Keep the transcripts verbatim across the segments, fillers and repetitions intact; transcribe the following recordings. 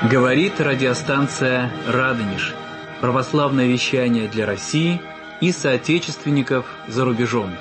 Говорит радиостанция «Радонеж». Православное вещание для России и соотечественников за рубежом.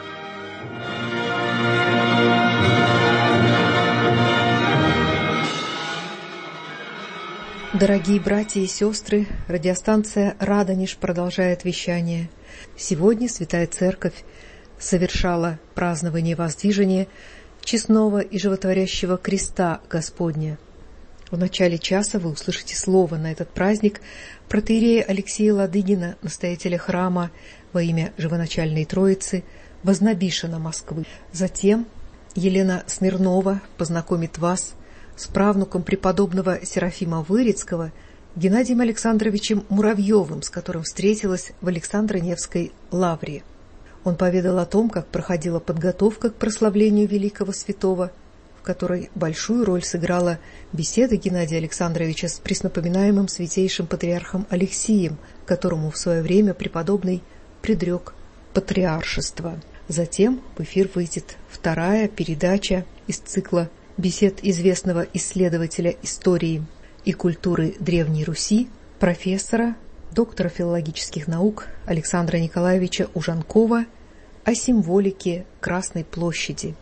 Дорогие братья и сестры, радиостанция «Радонеж» продолжает вещание. Сегодня Святая Церковь совершала празднование воздвижения честного и животворящего креста Господня. В начале часа вы услышите слово на этот праздник протоиерея Алексея Ладыгина, настоятеля храма во имя Живоначальной Троицы Вознобишена Москвы. Затем Елена Смирнова познакомит вас с правнуком преподобного Серафима Вырицкого Геннадием Александровичем Муравьевым, с которым встретилась в Александро-Невской лавре. Он поведал о том, как проходила подготовка к прославлению великого святого, в которой большую роль сыграла беседа Геннадия Александровича с преснопоминаемым святейшим патриархом Алексием, которому в свое время преподобный предрек патриаршество. Затем в эфир выйдет вторая передача из цикла бесед известного исследователя истории и культуры Древней Руси, профессора, доктора филологических наук Александра Николаевича Ужанкова о символике Красной площади.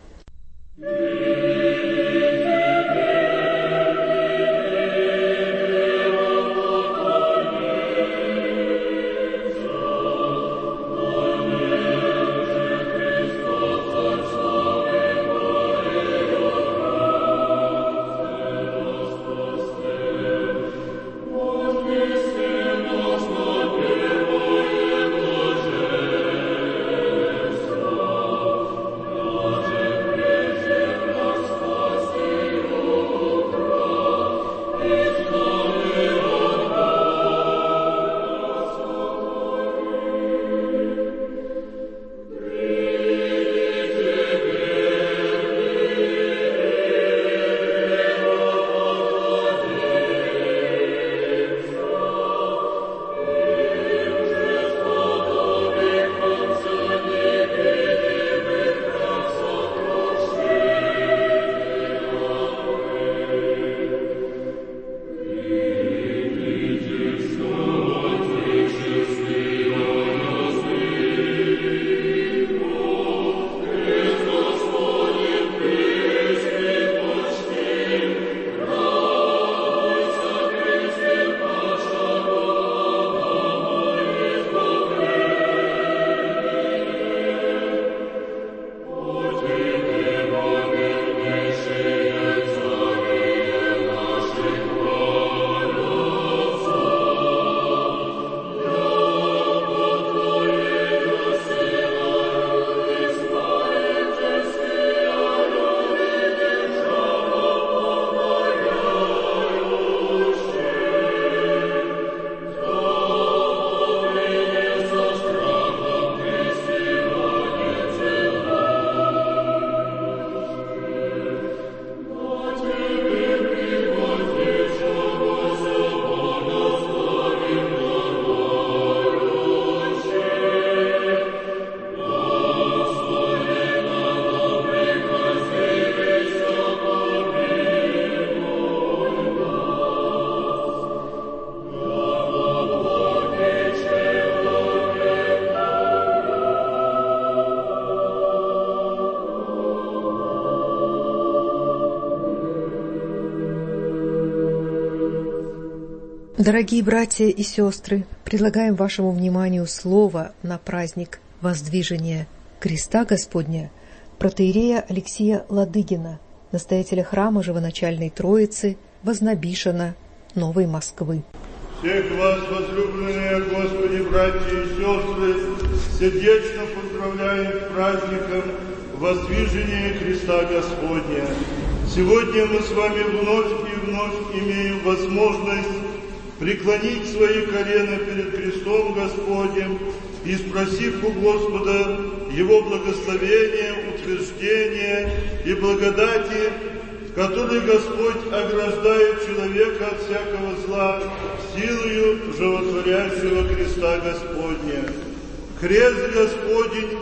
Дорогие братья и сестры, предлагаем вашему вниманию слово на праздник воздвижения креста Господня протоиерея Алексея Ладыгина, настоятеля храма Живоначальной Троицы Вознобишена Новой Москвы. Всех вас, возлюбленные Господи, братья и сестры, сердечно поздравляем с праздником воздвижения креста Господня. Сегодня мы с вами вновь и вновь имеем возможность преклонить свои колена перед крестом Господним и, спросив у Господа Его благословения, утверждения и благодати, который Господь ограждает человека от всякого зла силою животворящего креста Господня. Крест Господень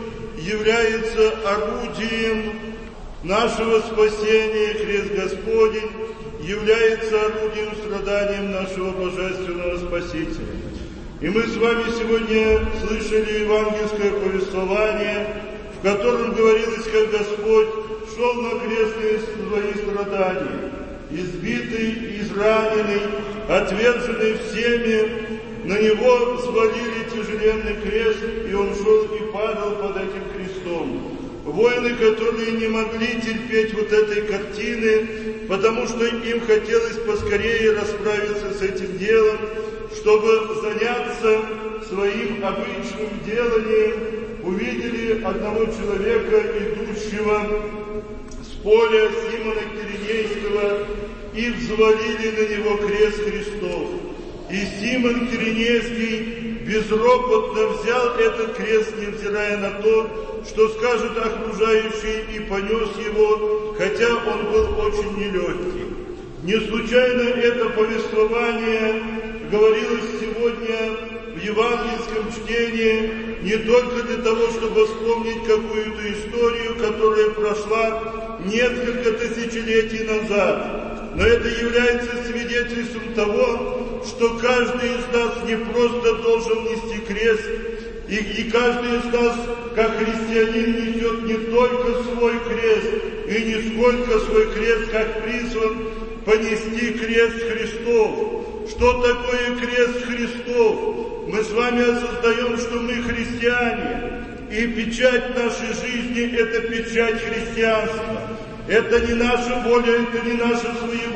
является орудием нашего спасения, крест Господень является орудием страданием нашего Божественного Спасителя. И мы с вами сегодня слышали евангельское повествование, в котором говорилось, как Господь шел на крестные свои страдания, избитый, израненный, отверженный всеми, на него взвалили тяжеленный крест, и он шел и падал под этим крестом. Воины, которые не могли терпеть вот этой картины, потому что им хотелось поскорее расправиться с этим делом, чтобы заняться своим обычным деланием, увидели одного человека, идущего с поля Симона Киринейского, и взвалили на него крест Христов. И Симон Киринейский безропотно взял этот крест, невзирая на то, что скажут окружающие, и понес его, хотя он был очень нелегкий. Не случайно это повествование говорилось сегодня в евангельском чтении не только для того, чтобы вспомнить какую-то историю, которая прошла несколько тысячелетий назад, но это является свидетельством того, что каждый из нас не просто должен нести крест, и, и каждый из нас, как христианин, несет не только свой крест, и не сколько свой крест, как призван понести крест Христов. Что такое крест Христов? Мы с вами осознаем, что мы христиане, и печать нашей жизни – это печать христианства. Это не наша воля, это не наше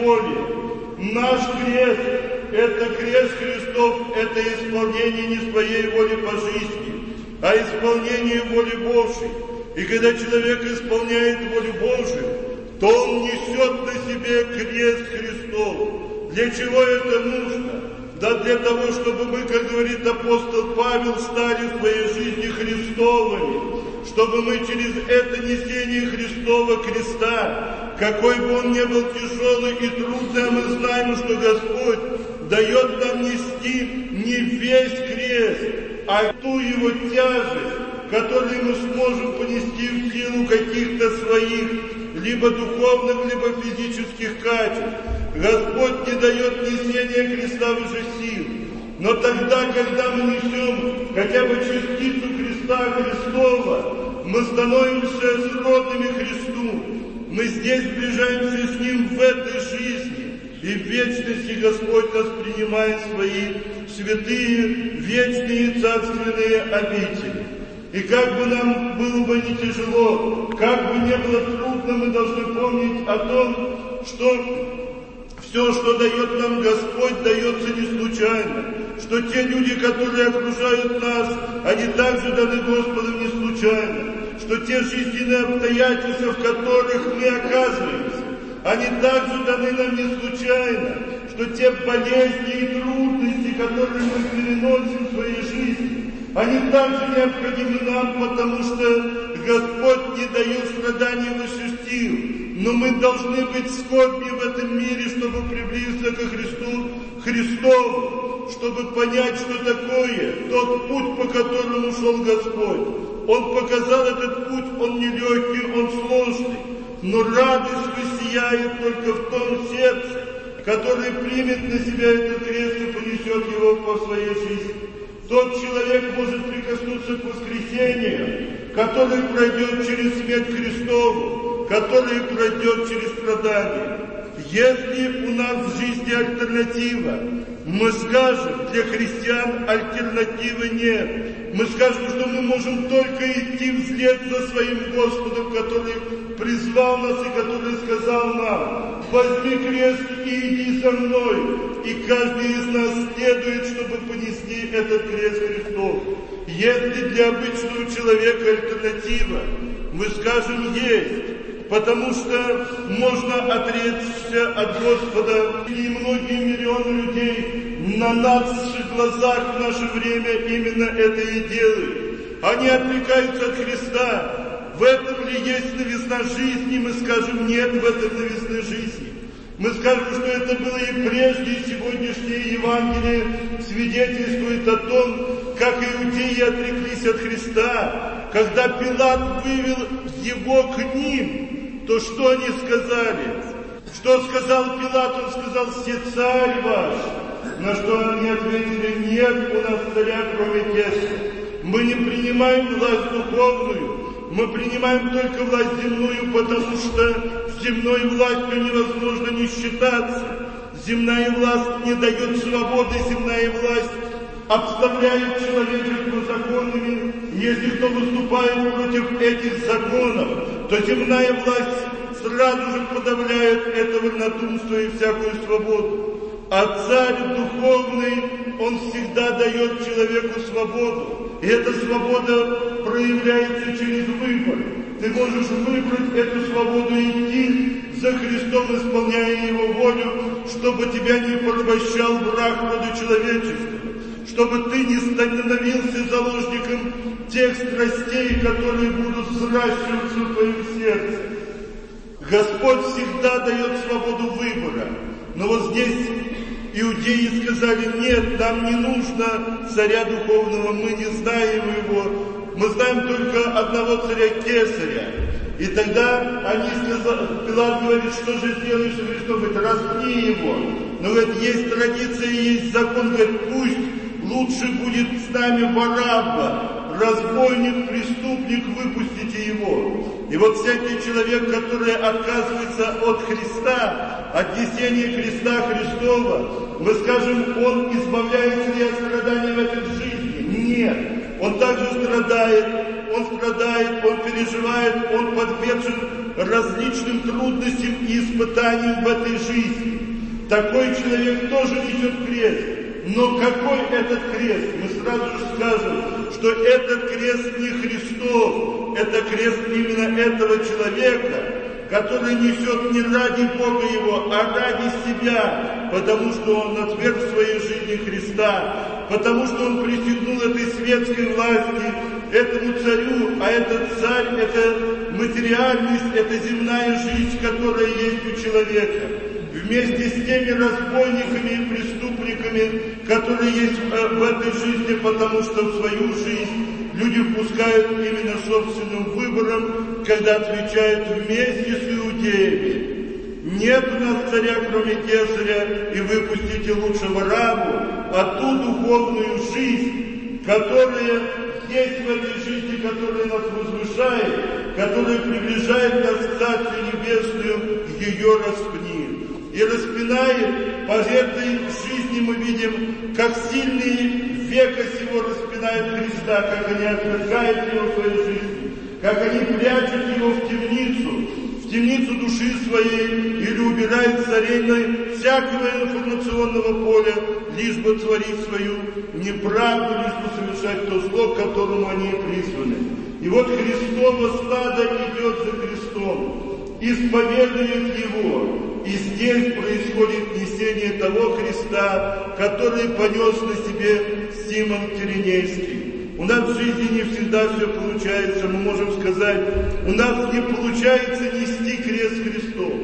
своеволие. Наш крест – это крест Христов, это исполнение не своей воли по жизни, а исполнение воли Божьей. И когда человек исполняет волю Божию, то он несет на себе крест Христов. Для чего это нужно? Да для того, чтобы мы, как говорит апостол Павел, стали в своей жизни Христовыми, чтобы мы через это несение Христова креста, какой бы он ни был тяжелый и трудный, а мы знаем, что Господь дает нам нести не весь крест, а ту его тяжесть, которую мы сможем понести в силу каких-то своих либо духовных, либо физических качеств. Господь не дает несения креста выше сил. Но тогда, когда мы несем хотя бы частицу креста Христова, мы становимся сродными Христу. Мы здесь сближаемся с Ним в этой жизни. И в вечности Господь нас принимает в свои святые, вечные царственные обители. И как бы нам было бы не тяжело, как бы не было трудно, мы должны помнить о том, что все, что дает нам Господь, дается не случайно. Что те люди, которые окружают нас, они также даны Господом не случайно. Что те жизненные обстоятельства, в которых мы оказываемся, они также даны нам не случайно. Что те болезни и трудности, которые мы переносим в своей жизни, они также необходимы нам, потому что Господь не дает страданий выше сил. Но мы должны быть скорбни в этом мире, чтобы приблизиться ко Христу Христову, чтобы понять, что такое тот путь, по которому шел Господь. Он показал этот путь, он нелегкий, он сложный, но радость воссияет только в том сердце, которое примет на себя этот крест и понесет его по своей жизни. Тот человек может прикоснуться к воскресению, который пройдет через смерть Христову, который пройдет через страдания. Если у нас в жизни альтернатива, мы скажем, для христиан альтернативы нет. Мы скажем, что мы можем только идти вслед за своим Господом, который призвал нас и который сказал нам: возьми крест и иди за мной. И каждый из нас следует, чтобы понести этот крест Христов. Если для обычного человека альтернатива, мы скажем, есть. Потому что можно отречься от Господа, и многие миллионы людей на наших глазах в наше время именно это и делают. Они отрекаются от Христа. В этом ли есть новизна жизни? Мы скажем, нет в этом новизны жизни. Мы скажем, что это было и прежде, и сегодняшнее Евангелие свидетельствует о том, как иудеи отреклись от Христа. Когда Пилат вывел его к ним, то что они сказали? Что сказал Пилат? Он сказал: «Се царь ваш». На что они ответили: «Нет у нас царя, кроме Кесаря». Мы не принимаем власть духовную, мы принимаем только власть земную, потому что с земной властью невозможно не считаться. Земная власть не дает свободы, земная власть обставляет человечество законами. Если кто выступает против этих законов, то земная власть сразу же подавляет это вольнодумство и всякую свободу. А царь духовный, он всегда дает человеку свободу. И эта свобода проявляется через выбор. Ты можешь выбрать эту свободу и идти за Христом, исполняя Его волю, чтобы тебя не порабощал враг рода человеческого, чтобы ты не становился заложником тех страстей, которые будут взращиваться в твоем сердце. Господь всегда дает свободу выбора. Но вот здесь иудеи сказали: нет, нам не нужно царя духовного, мы не знаем его, мы знаем только одного царя Кесаря. И тогда они сказали, Пилат говорит: что же сделаешь с Христом? Говорит: распни его. Но говорит, есть традиция, есть закон, говорит, пусть лучше будет с нами Варавва, разбойник, преступник, выпустите его. И вот всякий человек, который отказывается от Христа, от несения креста Христова, мы скажем, он избавляется ли от страданий в этой жизни? Нет. Он также страдает, он страдает, он переживает, он подвержен различным трудностям и испытаниям в этой жизни. Такой человек тоже несет крест. Но какой этот крест? Мы сразу же скажем, что этот крест не Христов, это крест именно этого человека, который несет не ради Бога его, а ради себя, потому что он отверг в своей жизни Христа, потому что он присягнул этой светской власти, этому царю, а этот царь — это материальность, это земная жизнь, которая есть у человека. Вместе с теми разбойниками и преступниками, которые есть в этой жизни, потому что в свою жизнь люди впускают именно собственным выбором, когда отвечают вместе с иудеями: нет у нас царя, кроме Кесаря, и выпустите лучше Варавву, а ту духовную жизнь, которая есть в этой жизни, которая нас возвышает, которая приближает нас к Царству Небесному, ее распни. И распинает, по этой жизни мы видим, как сильные века сего распинают Христа, как они отвергают Его в своей жизни, как они прячут Его в темницу, в темницу души своей, или убирают с арены всякого информационного поля, лишь бы творить свою неправду, лишь бы совершать то зло, к которому они призваны. И вот Христово стадо идет за Христом, исповедует Его. И здесь происходит несение того Христа, который понес на себе Симон Киринейский. У нас в жизни не всегда все получается, мы можем сказать, у нас не получается нести крест Христов.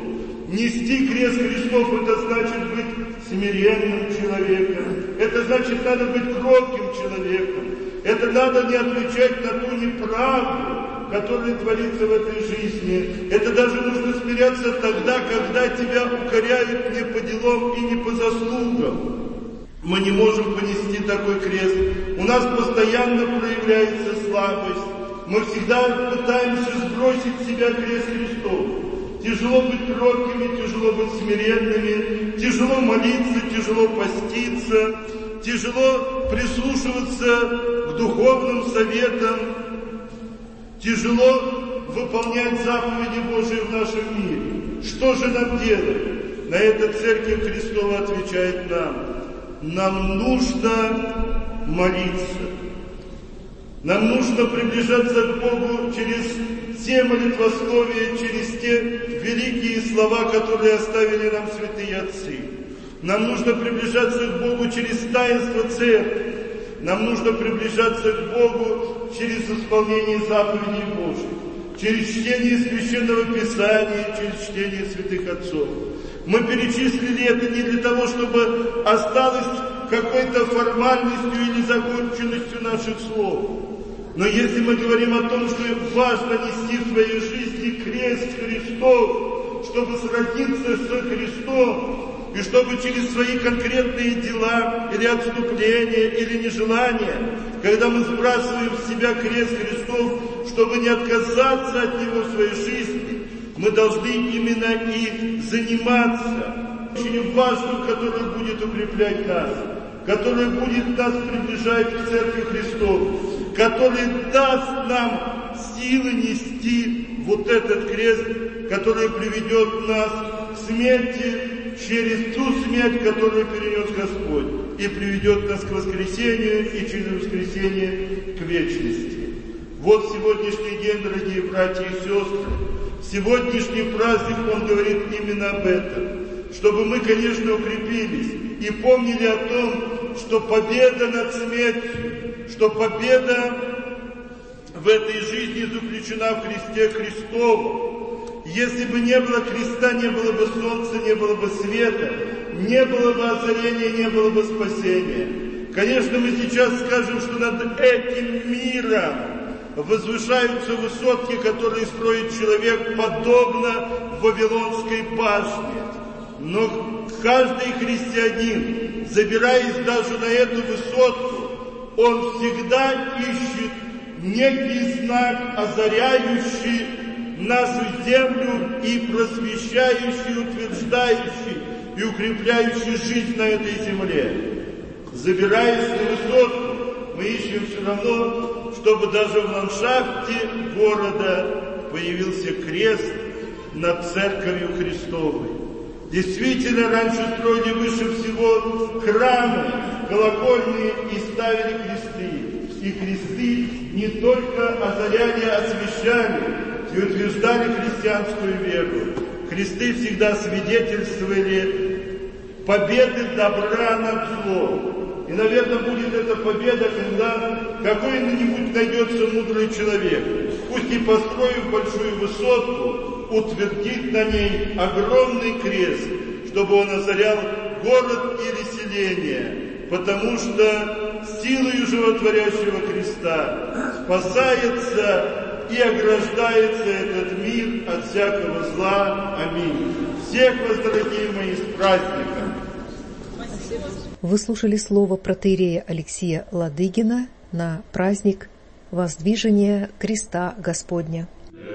Нести крест Христов — это значит быть смиренным человеком, это значит надо быть кротким человеком, это надо не отвечать на ту неправду, который творится в этой жизни. Это даже нужно смиряться тогда, когда тебя укоряют не по делам и не по заслугам. Мы не можем понести такой крест. У нас постоянно проявляется слабость. Мы всегда пытаемся сбросить с себя крест Христов. Тяжело быть кроткими, тяжело быть смиренными, тяжело молиться, тяжело поститься, тяжело прислушиваться к духовным советам, тяжело выполнять заповеди Божии в нашем мире. Что же нам делать? На это Церковь Христова отвечает нам: нам нужно молиться. Нам нужно приближаться к Богу через те молитвословия, через те великие слова, которые оставили нам святые отцы. Нам нужно приближаться к Богу через таинство Церкви. Нам нужно приближаться к Богу через исполнение заповедей Божьих, через чтение Священного Писания, через чтение святых отцов. Мы перечислили это не для того, чтобы осталось какой-то формальностью или законченностью наших слов. Но если мы говорим о том, что важно нести в своей жизни крест Христов, чтобы сродниться со Христом, и чтобы через свои конкретные дела, или отступления, или нежелания, когда мы сбрасываем с себя крест Христов, чтобы не отказаться от Него в своей жизни, мы должны именно и заниматься очень важным, которое будет укреплять нас, которое будет нас приближать к Церкви Христовой, который даст нам силы нести вот этот крест, который приведет нас к смерти через ту смерть, которую перенес Господь, и приведет нас к воскресению, и через воскресение к вечности. Вот сегодняшний день, дорогие братья и сестры, сегодняшний праздник, он говорит именно об этом, чтобы мы, конечно, укрепились и помнили о том, что победа над смертью, что победа в этой жизни заключена в кресте Христовом. Если бы не было креста, не было бы солнца, не было бы света, не было бы озарения, не было бы спасения. Конечно, мы сейчас скажем, что над этим миром возвышаются высотки, которые строит человек, подобно Вавилонской башне. Но каждый христианин, забираясь даже на эту высотку, он всегда ищет некий знак, озаряющий нашу землю и просвещающий, утверждающий и укрепляющий жизнь на этой земле. Забираясь на высотку, мы ищем все равно, чтобы даже в ландшафте города появился крест над Церковью Христовой. Действительно, раньше строили выше всего храмы, колокольни и ставили кресты. И кресты не только озаряли, освещали и утверждали христианскую веру. Кресты всегда свидетельствовали победы добра над злом. И, наверное, будет эта победа, когда какой-нибудь найдется мудрый человек, пусть и построив большую высотку, утвердит на ней огромный крест, чтобы он озарял город или селение, потому что силою животворящего креста спасается и ограждается этот мир от всякого зла. Аминь. Всех вас, дорогие мои, с праздником! Вы слушали слово протоиерея Алексия Ладыгина на праздник Воздвижения Креста Господня.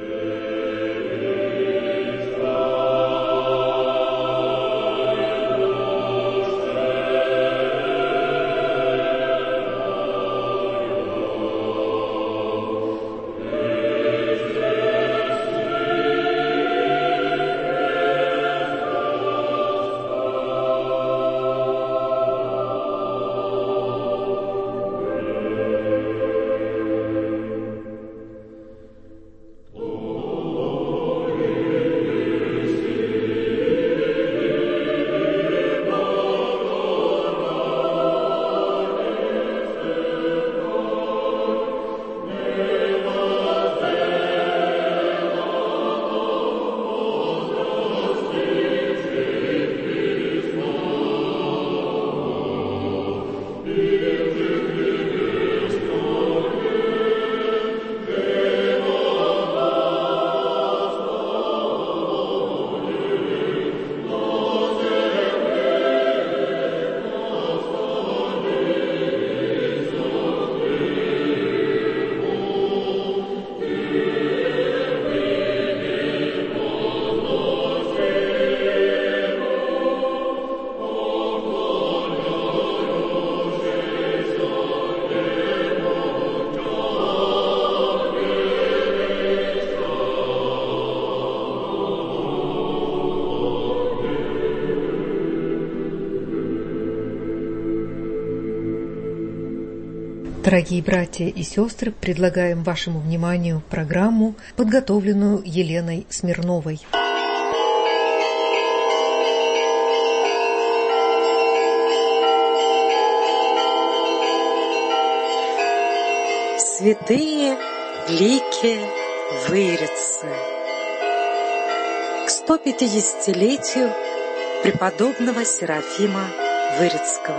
Дорогие братья и сестры, предлагаем вашему вниманию программу, подготовленную Еленой Смирновой. Святые лики Вырицы. К сто пятидесятилетию преподобного Серафима Вырицкого.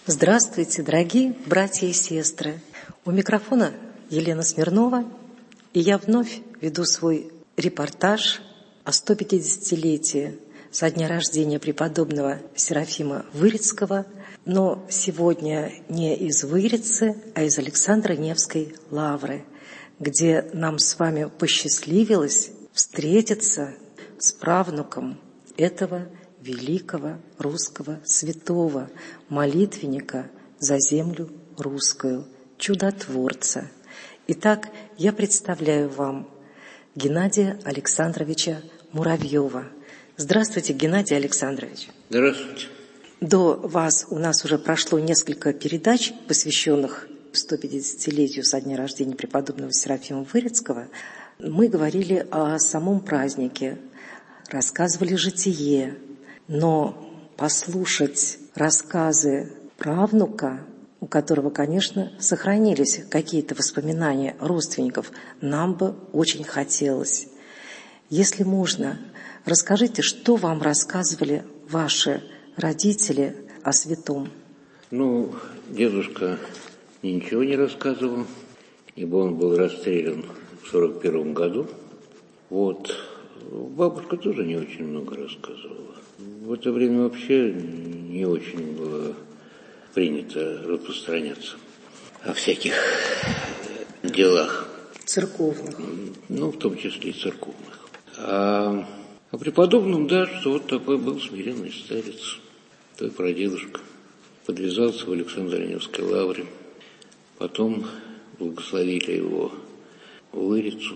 Здравствуйте, дорогие братья и сестры! У микрофона Елена Смирнова, и я вновь веду свой репортаж о сто пятидесятилетии со дня рождения преподобного Серафима Вырицкого, но сегодня не из Вырицы, а из Александро-Невской лавры, где нам с вами посчастливилось встретиться с правнуком этого великого русского святого, молитвенника за землю русскую, чудотворца. Итак, я представляю вам Геннадия Александровича Муравьева. Здравствуйте, Геннадий Александрович. Здравствуйте. До вас у нас уже прошло несколько передач, посвященных сто пятидесятилетию со дня рождения преподобного Серафима Вырицкого. Мы говорили о самом празднике, рассказывали житие, но послушать рассказы правнука, у которого, конечно, сохранились какие-то воспоминания родственников, нам бы очень хотелось. Если можно, расскажите, что вам рассказывали ваши родители о святом? Ну, дедушка ничего не рассказывал, ибо он был расстрелян в сорок первом году. Вот. Бабушка тоже не очень много рассказывала. В это время вообще не очень было принято распространяться о всяких делах. Церковных. Ну, в том числе и церковных. А о преподобном, да, что вот такой был смиренный старец, твой прадедушка. Подвязался в Александро-Невской лавре. Потом благословили его в Вырицу.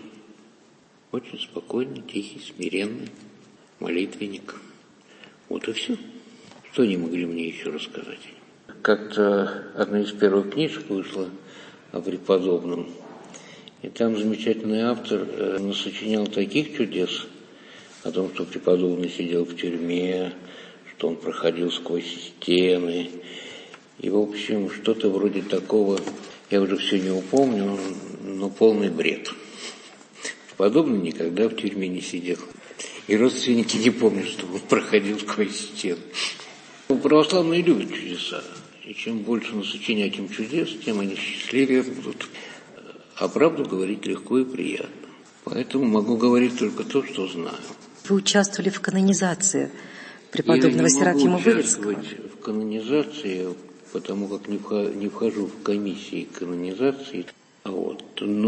Очень спокойный, тихий, смиренный, молитвенник. Вот и все. Что они могли мне еще рассказать? Как-то одна из первых книжек вышла о преподобном. И там замечательный автор э, насочинял таких чудес о том, что преподобный сидел в тюрьме, что он проходил сквозь стены. И, в общем, что-то вроде такого, я уже все не упомню, но полный бред. Преподобный никогда в тюрьме не сидел. И родственники не помнят, что он проходил сквозь стены. Православные любят чудеса. И чем больше насочинять им чудес, тем они счастливее будут. А правду говорить легко и приятно. Поэтому могу говорить только то, что знаю. Вы участвовали в канонизации преподобного Серафима Вырицкого? Я не могу участвовать в канонизации, потому как не вхожу в комиссии канонизации. Вот.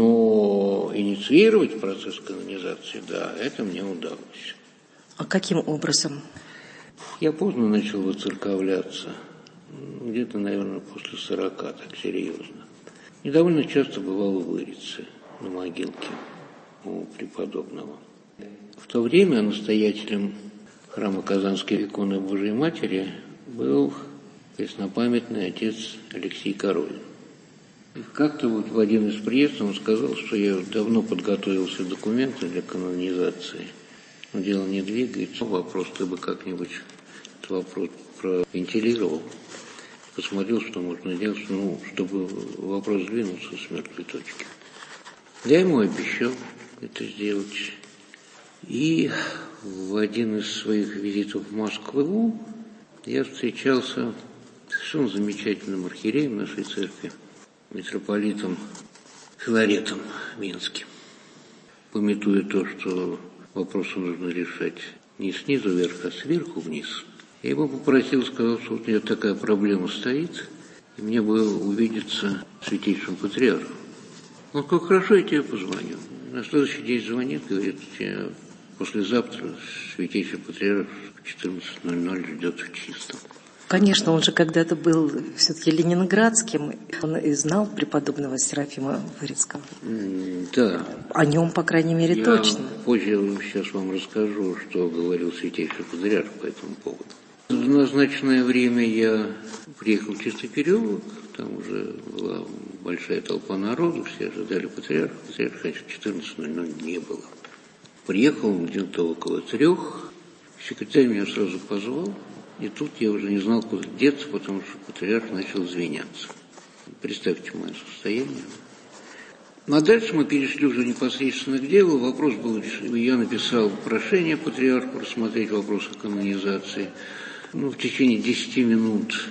Но инициировать процесс канонизации, да, это мне удалось. А каким образом? Я поздно начал выцерковляться. Где-то, наверное, после сорока, так серьезно. И довольно часто бывал в Вырице, на могилке у преподобного. В то время настоятелем храма Казанской иконы Божией Матери был преснопамятный отец Алексей Коровин. И как-то вот в один из приездов он сказал, что я давно подготовил все документы для канонизации, но дело не двигается. Вопрос ты бы как-нибудь этот вопрос провентилировал, посмотрел, что можно делать, ну, чтобы вопрос сдвинулся с мертвой точки. Я ему обещал это сделать. И в один из своих визитов в Москву я встречался с совершенно замечательным архиереем нашей церкви, митрополитом Филаретом Минским. Памятуя то, что вопросы нужно решать не снизу вверх, а сверху вниз, я его попросил, сказал, что вот у меня такая проблема стоит, и мне бы увидеться с святейшим патриархом. Он сказал, хорошо, я тебе позвоню. На следующий день звонит, говорит, тебя послезавтра святейший патриарх в четырнадцать ноль ноль ждет в Чистом. Конечно, он же когда-то был все-таки ленинградским, он и знал преподобного Серафима Вырицкого. Да. О нем, по крайней мере, я точно. Позже сейчас вам расскажу, что говорил святейший патриарх по этому поводу. В назначенное время я приехал в Чистый переулок, там уже была большая толпа народу, все ожидали патриарха. Патриарха, конечно, в четырнадцать ноль ноль не было. Приехал где-то около трех, секретарь меня сразу позвал, и тут я уже не знал, куда деться, потому что патриарх начал извиняться. Представьте мое состояние. А дальше мы перешли уже непосредственно к делу. Вопрос был, я написал прошение патриарху рассмотреть вопрос о канонизации. Ну, в течение десяти минут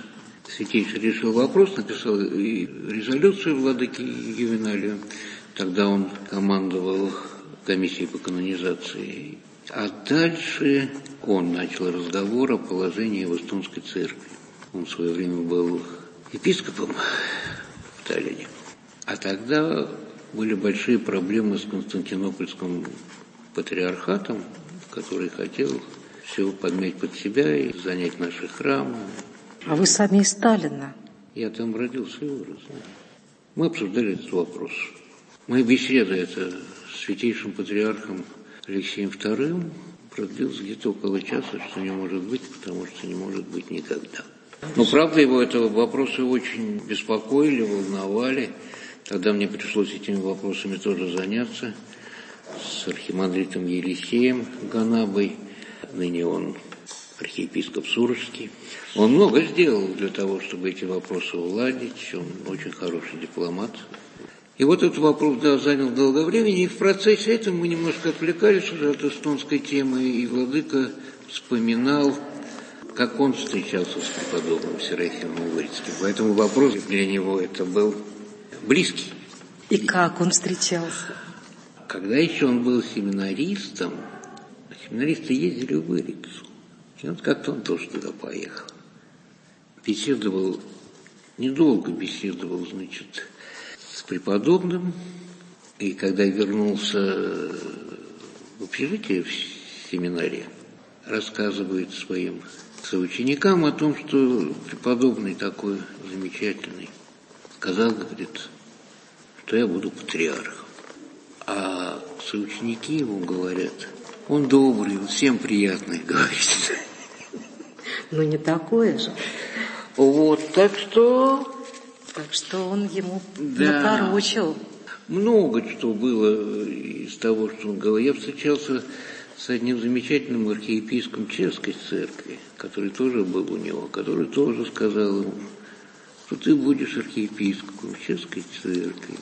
Святейший решил вопрос, написал резолюцию владыке Ювеналию. Тогда он командовал комиссией по канонизации. А дальше он начал разговор о положении в Эстонской церкви. Он в свое время был епископом в Таллине. А тогда были большие проблемы с Константинопольским патриархатом, который хотел все подмять под себя и занять наши храмы. А вы сами из Таллина? Я там родился и вырос. Мы обсуждали этот вопрос. Моя беседа это с святейшим патриархом Алексеем вторым продлилась где-то около часа, что не может быть, потому что не может быть никогда. Но правда его этого вопроса очень беспокоили, волновали. Тогда мне пришлось этими вопросами тоже заняться с архимандритом Елисеем Ганабой. Ныне он архиепископ Сурожский. Он много сделал для того, чтобы эти вопросы уладить. Он очень хороший дипломат. И вот этот вопрос, да, занял долго времени. И в процессе этого мы немножко отвлекались уже от эстонской темы. И владыка вспоминал, как он встречался с преподобным Серафимом Вырицким. Поэтому вопрос для него это был близкий. И как он встречался? Когда еще он был семинаристом, семинаристы ездили в Вырицу. И вот как-то он тоже туда поехал. Беседовал, недолго беседовал, значит, с преподобным. И когда вернулся в общежитие в семинарии, рассказывает своим соученикам о том, что преподобный такой замечательный сказал, говорит, что я буду патриархом. А соученики ему говорят, он добрый, всем приятный, говорит. Ну, не такое же. Вот, так что... Так что он ему да, наторочил. Много что было из того, что он говорил. Я встречался с одним замечательным архиепископом Чешской церкви, который тоже был у него, который тоже сказал ему, что ты будешь архиепископом Чешской церкви.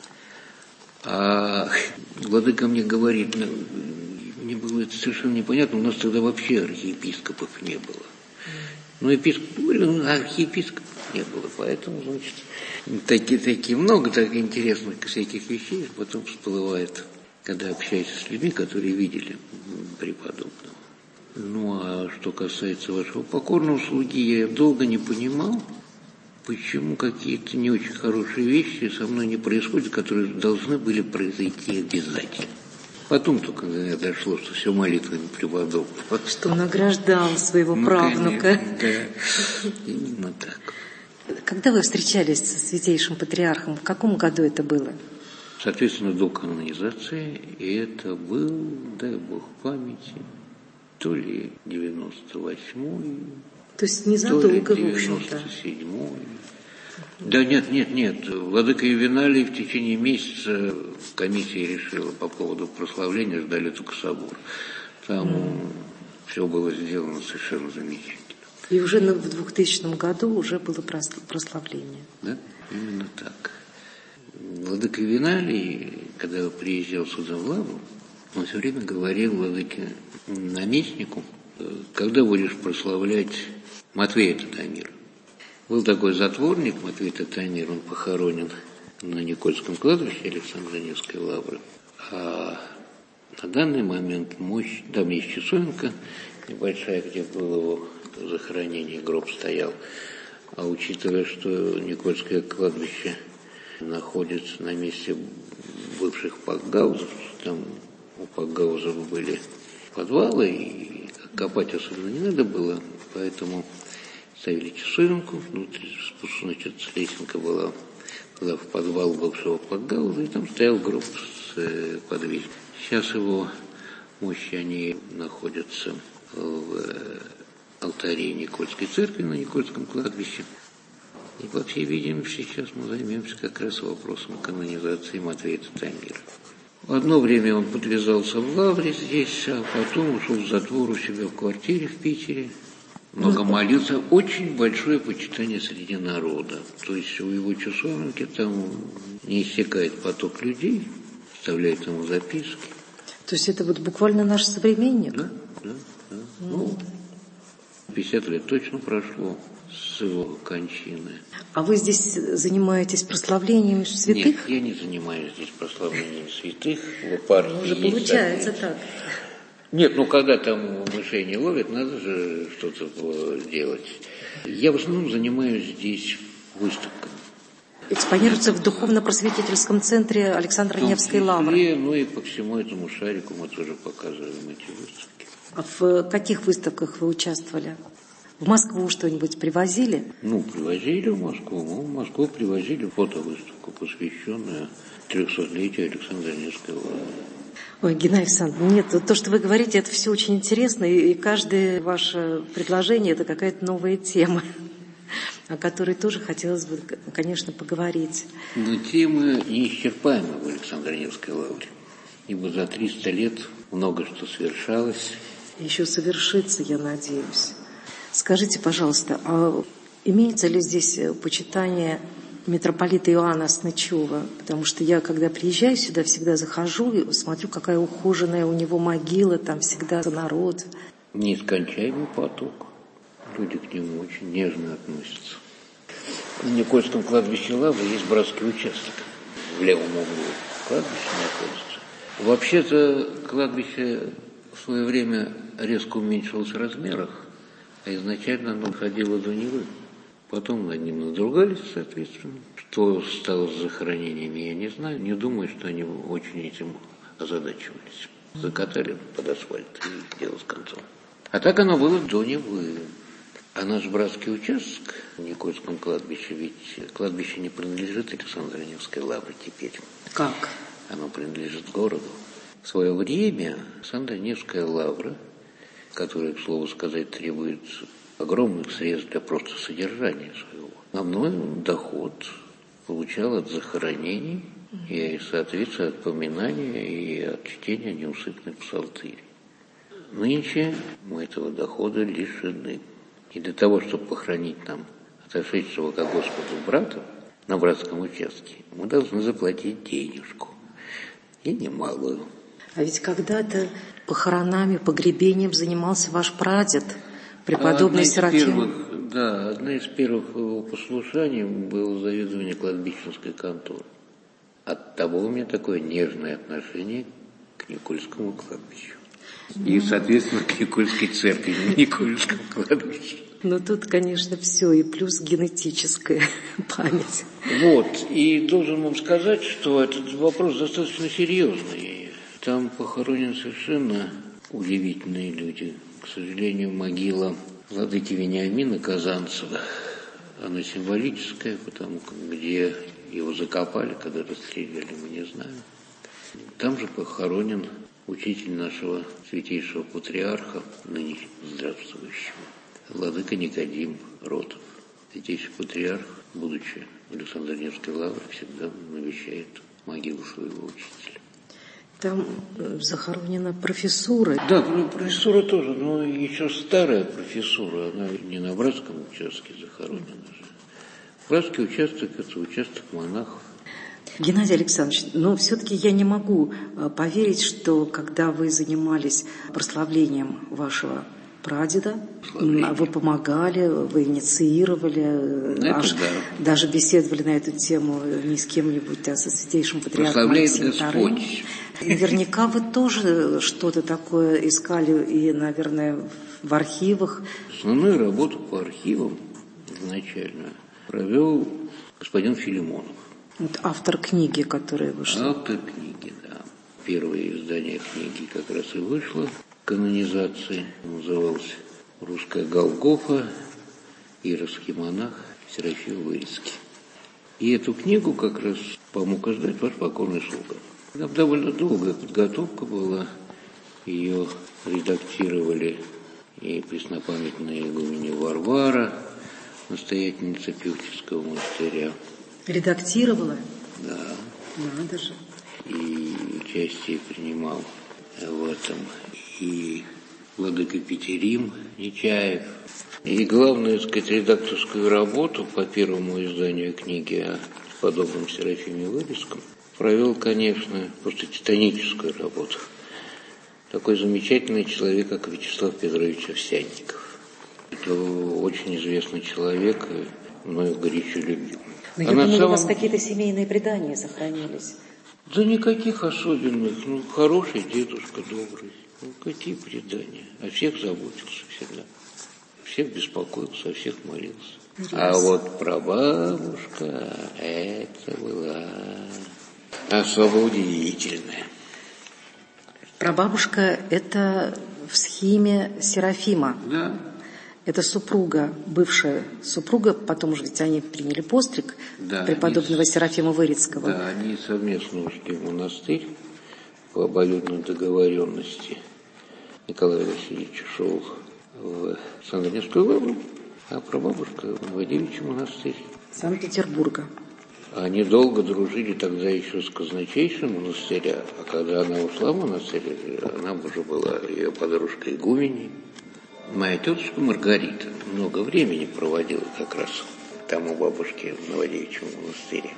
А владыка мне говорит, мне было это совершенно непонятно, у нас тогда вообще архиепископов не было. Ну, епископ, ну, архиепископов не было, поэтому, значит, такие, такие много так интересных всяких вещей потом всплывает, когда общаешься с людьми, которые видели преподобного. Ну, а что касается вашего покорного слуги, я долго не понимал, почему какие-то не очень хорошие вещи со мной не происходят, которые должны были произойти обязательно. Потом только до меня дошло, что все молитвами преподобного. Что награждал своего ну, правнука. Конечно, да, именно так. Когда вы встречались со святейшим патриархом, в каком году это было? Соответственно, до канонизации, и это был, дай Бог памяти, то ли девяносто восьмой, то есть незадолго, то ли девяносто седьмой. Да нет, нет, нет. Владыка Ювеналий в течение месяца комиссия решила по поводу прославления, ждали только собор. Там mm. все было сделано совершенно замечательно. И уже в двухтысячном году уже было прославление. Да, именно так. Владыка Ювеналий, когда приезжал сюда в Лавру, он все время говорил владыке наместнику, когда будешь прославлять Матвея Татамира. Был такой затворник, Матвей Татамир, он похоронен на Никольском кладбище Александра Невской лавры. А на данный момент мощь, там есть часовенка небольшая, где было его захоронение, гроб стоял. А учитывая, что Никольское кладбище находится на месте бывших пакгаузов, там у пакгаузов были подвалы, и копать особенно не надо было, поэтому ставили часовенку, внутри, значит, лесенка была, была в подвал бывшего пакгауза, и там стоял гроб с э, подвижным. Сейчас его мощи, они находятся в э, алтаре Никольской церкви на Никольском кладбище. И, по всей видимости, сейчас мы займемся как раз вопросом канонизации Матвея Татамира. Одно время он подвязался в Лавре здесь, а потом ушел в затвор у себя в квартире в Питере. Много молился, очень большое почитание среди народа. То есть у его часовенки там не иссякает поток людей, вставляет ему записки. То есть это вот буквально наш современник? Да, да, да. Ну, пятьдесят лет точно прошло с его кончины. А вы здесь занимаетесь прославлением святых? Нет, я не занимаюсь здесь прославлением святых. В епархии уже получается так. Нет, ну когда там мышей не ловят, надо же что-то делать. Я в основном занимаюсь здесь выставками. Экспонируется в духовно-просветительском центре Александра Невской лавры. Ну и по всему этому шарику мы тоже показываем эти выставки. А в каких выставках вы участвовали? В Москву что-нибудь привозили? Ну, привозили в Москву. Мы в Москву привозили фотовыставку, посвященную трехсотлетию Александра Невской лавры. Ой, Геннадий Александрович, нет, то, что вы говорите, это все очень интересно, и каждое ваше предложение – это какая-то новая тема, о которой тоже хотелось бы, конечно, поговорить. Но темы неисчерпаемы в Александро-Невской лавре, ибо за триста лет много что совершалось. Еще совершится, я надеюсь. Скажите, пожалуйста, а имеется ли здесь почитание митрополита Иоанна Снычева? Потому что я, когда приезжаю сюда, всегда захожу и смотрю, какая ухоженная у него могила, там всегда народ. Неискончаемый поток. Люди к нему очень нежно относятся. На Никольском кладбище Лавры есть братский участок в левом углу. Кладбище находится. Вообще-то кладбище в свое время резко уменьшилось в размерах, а изначально оно ходило до Невы. Потом над ним надругались, соответственно. Что стало с захоронениями, я не знаю. Не думаю, что они очень этим озадачивались. Закатали под асфальт и дело с концом. А так оно было до Невы. А наш братский участок в Никольском кладбище, ведь кладбище не принадлежит Александро-Невской лавре теперь. Как? Оно принадлежит городу. В свое время Александро-Невская лавра, которая, к слову сказать, требует огромных средств для просто содержания своего, основной доход получал от захоронений и, соответственно, от поминания и от чтения неусыпной псалтыри. Нынче мы этого дохода лишены. И для того, чтобы похоронить нам отошедшего ко Господу брата на братском участке, мы должны заплатить денежку. И немалую. А ведь когда-то похоронами, погребением занимался ваш прадед, преподобный а Серафим. Первых, да, одна из первых его послушаний было заведование кладбищенской конторы. Оттого у меня такое нежное отношение к Никольскому кладбищу. И, соответственно, к Никольской церкви, на Никольском кладбище. Ну, тут, конечно, все, и плюс генетическая память. Вот, и должен вам сказать, что этот вопрос достаточно серьезный. Там похоронены совершенно удивительные люди. К сожалению, могила владыки Вениамина Казанцева, она символическая, потому как где его закопали, когда расстреляли, мы не знаем. Там же похоронен учитель нашего святейшего патриарха, ныне здравствующего, владыка Никодим Ротов. Святейший патриарх, будучи в Александро-Невской лавре, всегда навещает могилу своего учителя. Там захоронена профессура. Да, профессура тоже, но еще старая профессура, она не на братском участке захоронена же. Братский участок – это участок монахов. Геннадий Александрович, но все-таки я не могу поверить, что когда вы занимались прославлением вашего прадеда, вы помогали, вы инициировали, аж, да. даже беседовали на эту тему не с кем-нибудь, а со святейшим патриархом Алексеем вторым. Наверняка вы тоже что-то такое искали и, наверное, в архивах. Основную работу по архивам изначально провел господин Филимонов. Вот автор книги, которая вышла. Автор книги, да. Первое издание книги как раз и вышло. Канонизации назывался «Русская Голгофа. Иерский монах Серафим Вырицкий». И эту книгу как раз помог издать ваш покорный слуга. Там довольно долгая подготовка была. Ее редактировали и преснопамятная игуменя Варвара, настоятельница Пюхтевского монастыря. Редактировала? Да. Надо же. И участие принимал в этом и владыка Петерим Нечаев. И главную, так сказать, редакторскую работу по первому изданию книги о подобном Серафиме Вырицком провел, конечно, просто титаническую работу. Такой замечательный человек, как Вячеслав Петрович Овсянников. что очень известный человек, мною горячо любим. Но я а думаю, самом... у вас какие-то семейные предания сохранились. Да никаких особенных. Ну, хороший дедушка, добрый. Ну, какие предания? О всех заботился всегда. Всех беспокоился, о всех молился. Интересно. А вот прабабушка, это была особо удивительная. Прабабушка – это в схеме Серафима. Да. Это супруга, бывшая супруга, потом уже ведь они приняли постриг, да, преподобного они, Серафима Вырицкого. Да, они совместно ушли в монастырь по обоюдной договоренности. Николай Васильевич ушел в Сандринскую лавру, а прабабушка в Новодевичий монастырь. Санкт-Петербурга. Они долго дружили тогда еще с казначейством монастыря, а когда она ушла в монастырь, она уже была ее подружкой игуменей. Моя тетушка Маргарита много времени проводила как раз там у бабушки в Новодевичьем монастыре.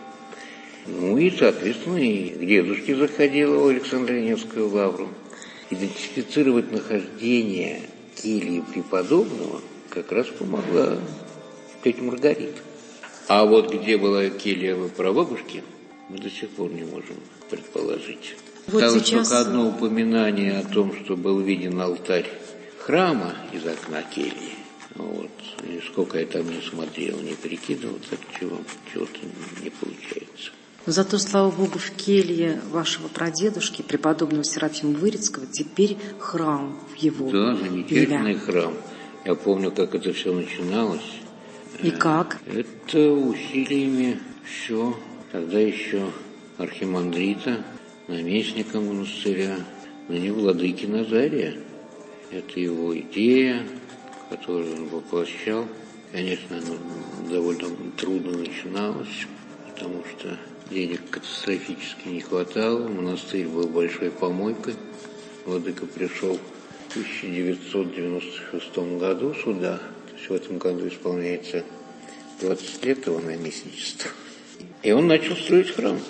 Ну и, соответственно, и к дедушке заходила в Александро-Невскую лавру. Идентифицировать нахождение кельи преподобного как раз помогла тетя Маргарита. А вот где была келья прабабушки, мы до сих пор не можем предположить. Вот Осталось сейчас... только одно упоминание о том, что был виден алтарь храма из окна кельи. Вот. И сколько я там не смотрел, не перекидывал, так чего, чего-то не получается. Зато, слава Богу, в келье вашего прадедушки, преподобного Серафима Вырицкого, теперь храм в его Да, замечательный имя. Храм. Я помню, как это все начиналось. И как? Это усилиями все, тогда еще архимандрита, наместника монастыря, ныне владыки Назария. Это его идея, которую он воплощал. Конечно, она довольно трудно начиналась, потому что денег катастрофически не хватало. Монастырь был большой помойкой. Владыка пришел в тысяча девятьсот девяносто шестом году сюда. То есть в этом году исполняется двадцать лет его наместничества. И он начал строить храм.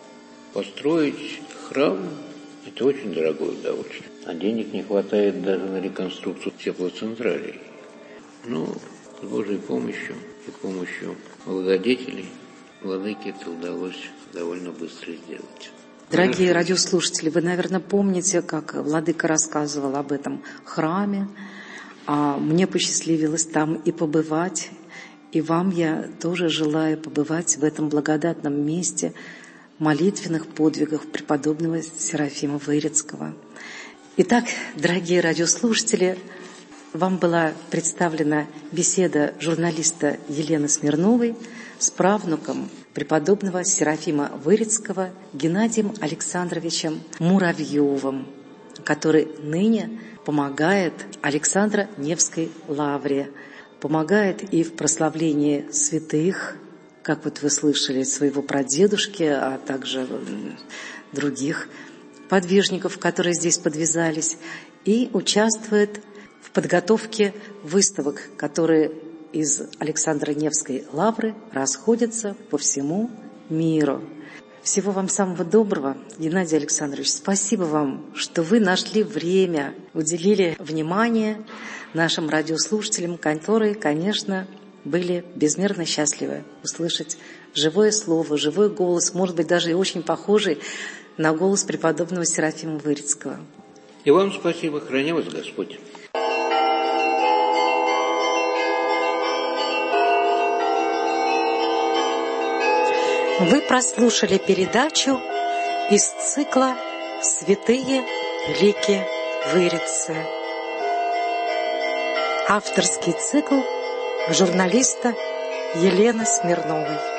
Построить храм – это очень дорогое удовольствие. А денег не хватает даже на реконструкцию теплоцентралей. Но с Божьей помощью и помощью благодетелей владыке это удалось довольно быстро сделать. Дорогие радиослушатели, вы, наверное, помните, как владыка рассказывал об этом храме. А мне посчастливилось там и побывать. И вам я тоже желаю побывать в этом благодатном месте молитвенных подвигов преподобного Серафима Вырицкого. Итак, дорогие радиослушатели, вам была представлена беседа журналиста Елены Смирновой с правнуком преподобного Серафима Вырицкого Геннадием Александровичем Муравьевым, который ныне помогает Александро-Невской лавре, помогает и в прославлении святых, как вот вы слышали, своего прадедушки, а также других подвижников, которые здесь подвязались, и участвует в подготовке выставок, которые из Александро-Невской лавры расходятся по всему миру. Всего вам самого доброго, Геннадий Александрович. Спасибо вам, что вы нашли время, уделили внимание нашим радиослушателям, которые, конечно, были безмерно счастливы услышать живое слово, живой голос, может быть, даже и очень похожий на голос преподобного Серафима Вырицкого. И вам спасибо, храни вас Господь. Вы прослушали передачу из цикла «Святые лики Вырицкого». Авторский цикл журналиста Елены Смирновой.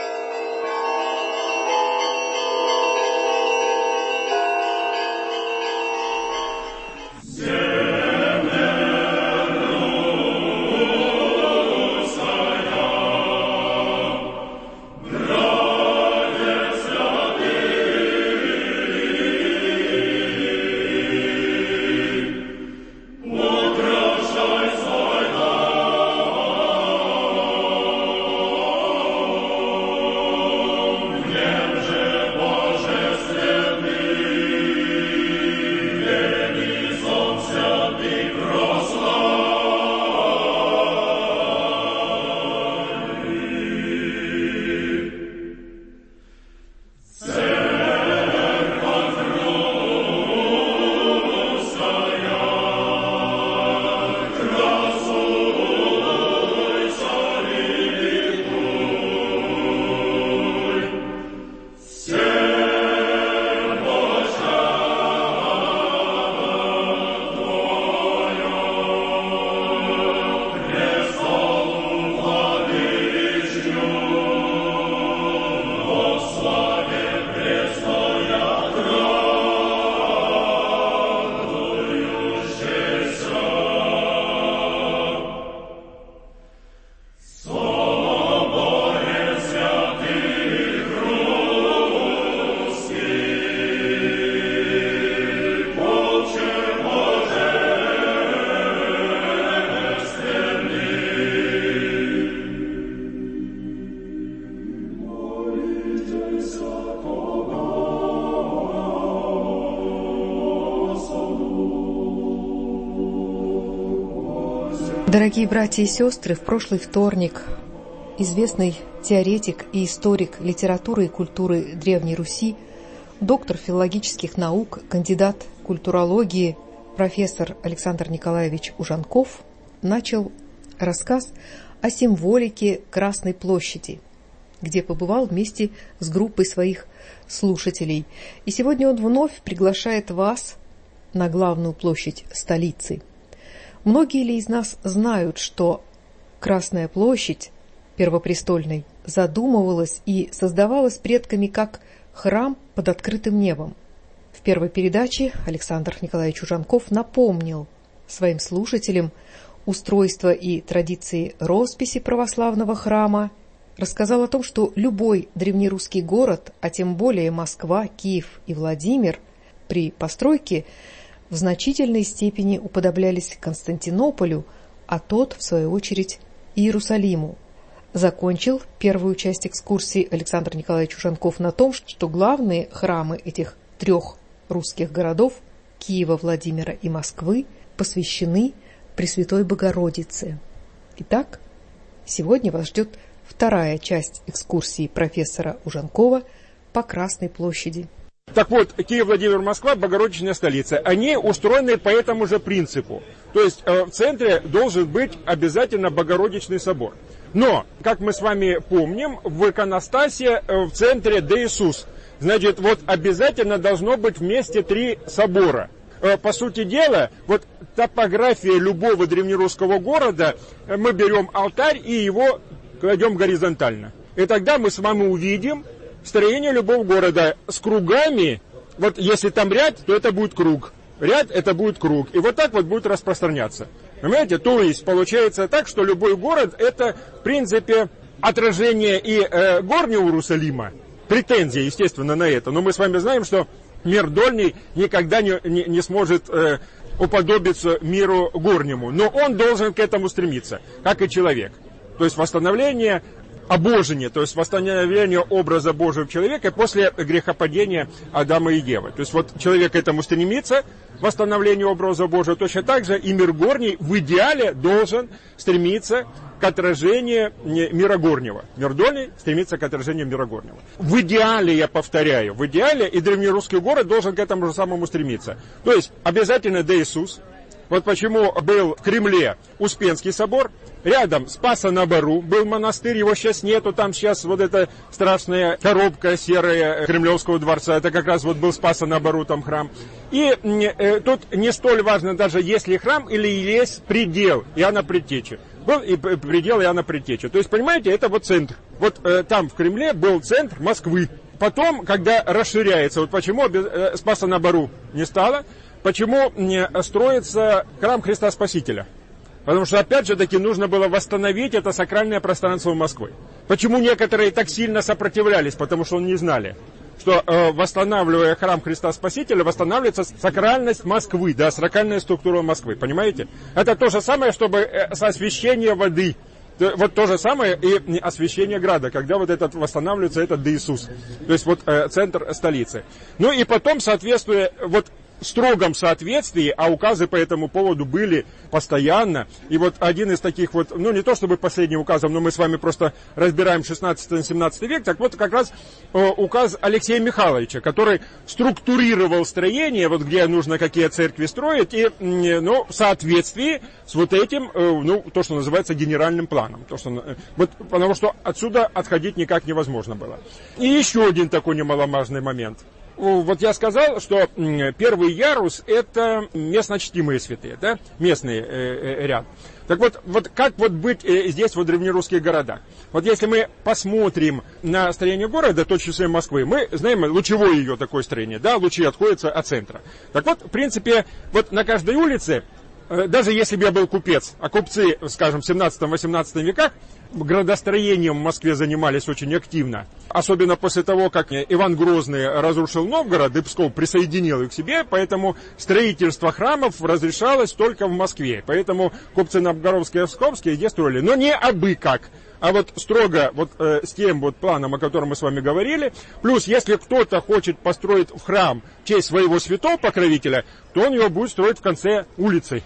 Дорогие братья и сестры, в прошлый вторник известный теоретик и историк литературы и культуры Древней Руси, доктор филологических наук, кандидат культурологии, профессор Александр Николаевич Ужанков начал рассказ о символике Красной площади, где побывал вместе с группой своих слушателей. И сегодня он вновь приглашает вас на главную площадь столицы. Многие ли из нас знают, что Красная площадь Первопрестольной задумывалась и создавалась предками как храм под открытым небом? В первой передаче Александр Николаевич Ужанков напомнил своим слушателям устройство и традиции росписи православного храма, рассказал о том, что любой древнерусский город, а тем более Москва, Киев и Владимир, при постройке в значительной степени уподоблялись Константинополю, а тот, в свою очередь, Иерусалиму. Закончил первую часть экскурсии Александр Николаевич Ужанков на том, что главные храмы этих трех русских городов – Киева, Владимира и Москвы – посвящены Пресвятой Богородице. Итак, сегодня вас ждет вторая часть экскурсии профессора Ужанкова по Красной площади. Так вот, Киев, Владимир, Москва, Богородичная столица, они устроены по этому же принципу. То есть э, в центре должен быть обязательно Богородичный собор. Но, как мы с вами помним, в иконостасе э, в центре де Иисус. Значит, вот обязательно должно быть вместе три собора. Э, по сути дела, вот топография любого древнерусского города, э, мы берем алтарь и его кладем горизонтально. И тогда мы с вами увидим строение любого города с кругами. Вот если там ряд, то это будет круг. Ряд — это будет круг. И вот так вот будет распространяться. Понимаете? То есть получается так, что любой город — это, в принципе, отражение и э, горнего Иерусалима. Претензия, естественно, на это. Но мы с вами знаем, что мир дольний никогда не, не, не сможет э, уподобиться миру горнему. Но он должен к этому стремиться, как и человек. То есть восстановление обожение, то есть восстановление образа Божьего человека после грехопадения Адама и Евы. То есть вот человек к этому стремится, восстановлению образа Божьего, точно так же и мир горний в идеале должен стремиться к отражению мира горнего. Мир дольний стремится к отражению мира горнего. В идеале, я повторяю, в идеале и древнерусский город должен к этому же самому стремиться. То есть обязательно де Иисус. Вот почему был в Кремле Успенский собор, рядом Спасо-на-Бару был монастырь, его сейчас нету, там сейчас вот эта страшная коробка серая Кремлевского дворца, это как раз вот был Спасо-на-Бару там храм. И э, тут не столь важно даже, есть ли храм или есть предел Иоанна Предтечи. Был и предел Иоанна Предтечи. То есть, понимаете, это вот центр. Вот э, там в Кремле был центр Москвы. Потом, когда расширяется, вот почему э, Спасо-на-Бару не стало, почему не строится храм Христа Спасителя? Потому что, опять же таки, нужно было восстановить это сакральное пространство Москвы. Почему некоторые так сильно сопротивлялись? Потому что не знали, что э, восстанавливая храм Христа Спасителя, восстанавливается сакральность Москвы, да, сакральная структура Москвы. Понимаете? Это то же самое, чтобы э, с освящения воды. Вот то же самое и освящение града, когда вот этот восстанавливается этот де Иисус. То есть вот э, центр столицы. Ну и потом, соответствуя вот в строгом соответствии, а указы по этому поводу были постоянно. И вот один из таких вот, ну не то чтобы последний указ, но мы с вами просто разбираем шестнадцатый-семнадцатый век, так вот как раз э, указ Алексея Михайловича, который структурировал строение, вот где нужно какие церкви строить, и, э, ну, в соответствии с вот этим, э, ну, то, что называется генеральным планом. То, что, э, вот, потому что отсюда отходить никак невозможно было. И еще один такой немаловажный момент. Вот я сказал, что первый ярус — это местно чтимые святые, да, местный э, э, ряд. Так вот, вот как вот быть э, здесь, в древнерусских городах? Вот если мы посмотрим на строение города, то часы Москвы, мы знаем лучевое ее такое строение, да, лучи отходятся от центра. Так вот, в принципе, вот на каждой улице, э, даже если бы я был купец, а купцы, скажем, в семнадцатом-восемнадцатом веках, градостроением в Москве занимались очень активно. Особенно после того, как Иван Грозный разрушил Новгород, и Псков присоединил их к себе, поэтому строительство храмов разрешалось только в Москве. Поэтому купцы новгородские и псковские здесь строили. Но не абы как, а вот строго вот, э, с тем вот планом, о котором мы с вами говорили. Плюс, если кто-то хочет построить в храм в честь своего святого покровителя, то он его будет строить в конце улицы.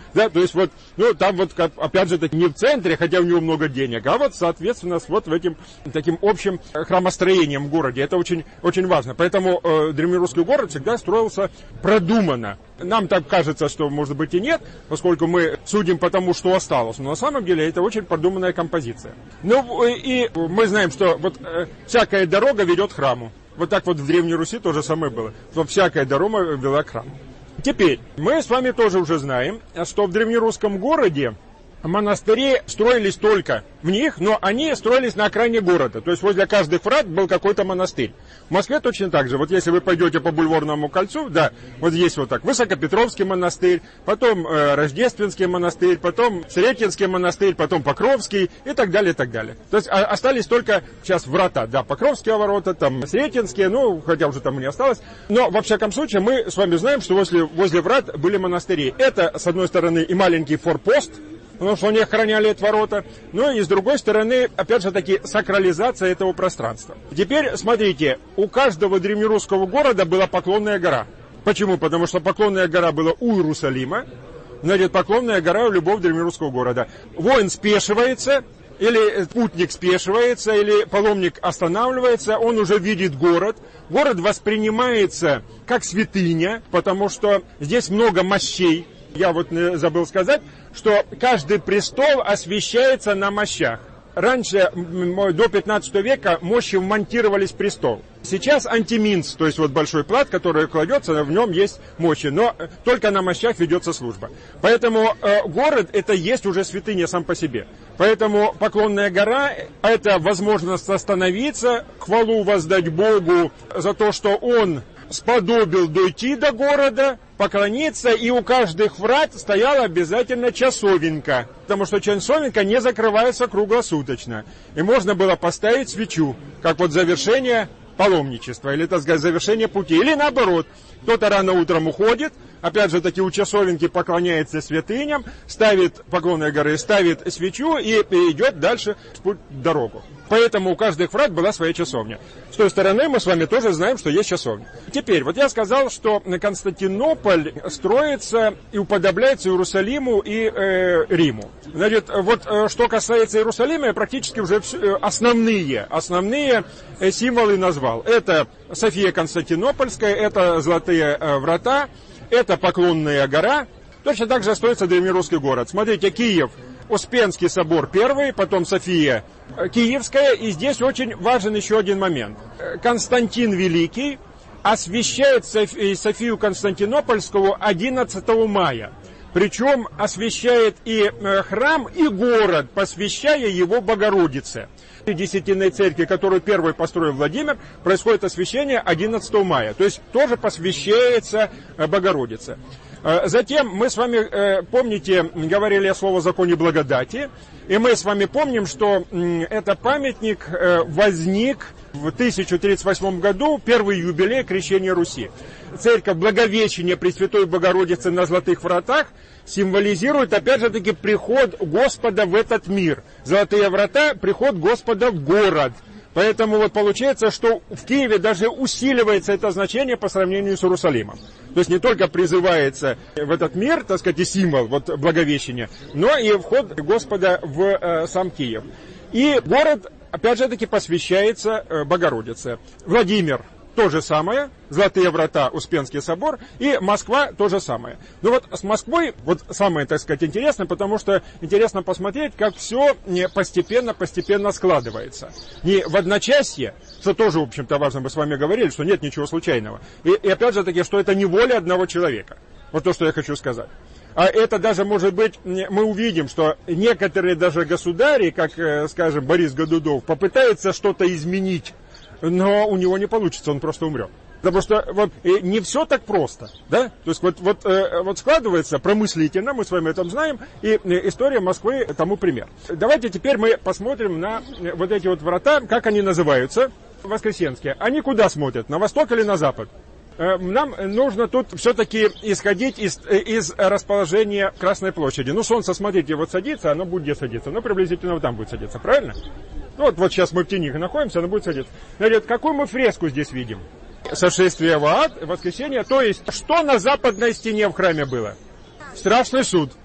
Да, то есть вот, ну, там вот, опять же, не в центре, хотя у него много денег, а вот, соответственно, вот в этим таким общим храмостроением в городе. Это очень, очень важно. Поэтому э, древнерусский город всегда строился продуманно. Нам так кажется, что, может быть, и нет, поскольку мы судим по тому, что осталось. Но на самом деле это очень продуманная композиция. Ну, и мы знаем, что вот э, всякая дорога ведет к храму. Вот так вот в Древней Руси то же самое было. Что всякая дорога вела к храму. Теперь, мы с вами тоже уже знаем, что в древнерусском городе монастыри строились только в них, но они строились на окраине города. То есть возле каждых врат был какой-то монастырь. В Москве точно так же. Вот если вы пойдете по Бульварному кольцу, да, вот здесь вот так. Высокопетровский монастырь, потом э, Рождественский монастырь, потом Сретенский монастырь, потом Покровский и так далее, и так далее. То есть а, остались только сейчас врата, да, Покровские ворота, там Сретенские, ну, хотя уже там и не осталось. Но, во всяком случае, мы с вами знаем, что возле, возле врат были монастыри. Это, с одной стороны, и маленький форпост, потому что они охраняли эти ворота. Ну и с другой стороны, опять же таки, сакрализация этого пространства. Теперь, смотрите, у каждого древнерусского города была Поклонная гора. Почему? Потому что Поклонная гора была у Иерусалима, значит, Поклонная гора у любого древнерусского города. Воин спешивается, или путник спешивается, или паломник останавливается, он уже видит город. Город воспринимается как святыня, потому что здесь много мощей. Я вот забыл сказать, что каждый престол освящается на мощах. Раньше, до пятнадцатого века, мощи вмонтировались в престол. Сейчас антиминц, то есть вот большой плат, который кладется, в нем есть мощи, но только на мощах ведется служба. Поэтому э, город это есть уже святыня сам по себе. Поэтому Поклонная гора – это возможность остановиться, хвалу воздать Богу за то, что Он сподобил дойти до города, поклониться, и у каждых врат стояла обязательно часовенка, потому что часовенка не закрывается круглосуточно. И можно было поставить свечу, как вот завершение паломничества, или, так сказать, завершение пути. Или наоборот, кто-то рано утром уходит, опять же таки у часовенки поклоняется святыням, ставит Поклонной горы, ставит свечу и идет дальше в путь, дорогу. Поэтому у каждых врат была своя часовня. С той стороны мы с вами тоже знаем, что есть часовня. Теперь, вот я сказал, что Константинополь строится и уподобляется Иерусалиму и э, Риму. Значит, вот э, что касается Иерусалима, я практически уже все, э, основные, основные э, символы назвал. Это София Константинопольская, это Золотые э, врата, это Поклонная гора. Точно так же остается древнерусский город. Смотрите, Киев, Успенский собор первый, потом София Киевская. И здесь очень важен еще один момент. Константин Великий освящает Софию Константинопольскую одиннадцатого мая. Причем освящает и храм, и город, посвящая его Богородице. В Десятинной церкви, которую первый построил Владимир, происходит освящение одиннадцатого мая. То есть тоже посвящается Богородице. Затем мы с вами, помните, говорили о слове «законе благодати», и мы с вами помним, что этот памятник возник в тысяча тридцать восьмом году, первый юбилей крещения Руси. Церковь Благовещения Пресвятой Богородицы на Золотых вратах символизирует, опять же таки, приход Господа в этот мир. Золотые врата – приход Господа в город. Поэтому вот получается, что в Киеве даже усиливается это значение по сравнению с Иерусалимом. То есть не только призывается в этот мир, так сказать, и символ вот, Благовещения, но и вход Господа в э, сам Киев. И город, опять же таки, посвящается э, Богородице. Владимир – то же самое, Золотые врата, Успенский собор, и Москва то же самое. Но вот с Москвой, вот самое, так сказать, интересно, потому что интересно посмотреть, как все постепенно-постепенно складывается. Не в одночасье, что тоже, в общем-то, важно, мы с вами говорили, что нет ничего случайного. И, и опять же таки, что это не воля одного человека. Вот то, что я хочу сказать. А это даже, может быть, мы увидим, что некоторые даже государи, как, скажем, Борис Годунов, попытаются что-то изменить, но у него не получится, он просто умрет. Потому что вот не все так просто, да? То есть вот, вот, вот складывается промыслительно, мы с вами это знаем, и история Москвы тому пример. Давайте теперь мы посмотрим на вот эти вот врата, как они называются, воскресенские. Они куда смотрят, на восток или на запад? Нам нужно тут все-таки исходить из, из расположения Красной площади. Ну, солнце, смотрите, вот садится, оно будет где садиться? Ну, приблизительно вот там будет садиться, правильно? Вот, вот сейчас мы в тени находимся, оно будет садиться. Значит, какую мы фреску здесь видим? Сошествие в ад, воскресенье. То есть, что на западной стене в храме было? Страшный суд.